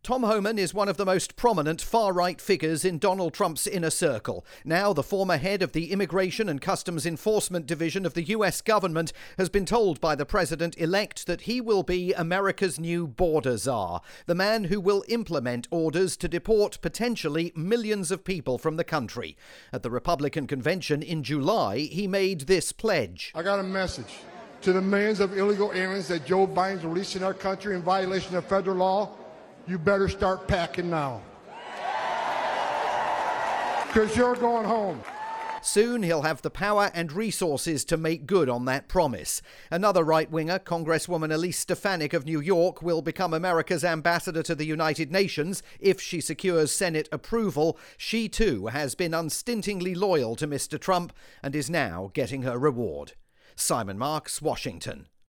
Tom Homan is one of the most prominent far-right figures in Donald Trump's inner circle. Now, the former head of the Immigration and Customs Enforcement Division of the U.S. government has been told by the president-elect that he will be America's new border czar, the man who will implement orders to deport potentially millions of people from the country. At the Republican convention in July, he made this pledge. I got a message to the millions of illegal aliens that Joe Biden's releasing our country in violation of federal law. You better start packing now, because you're going home. Soon he'll have the power and resources to make good on that promise. Another right-winger, Congresswoman Elise Stefanik of New York, will become America's ambassador to the United Nations if she secures Senate approval. She too has been unstintingly loyal to Mr. Trump and is now getting her reward. Simon Marks, Washington.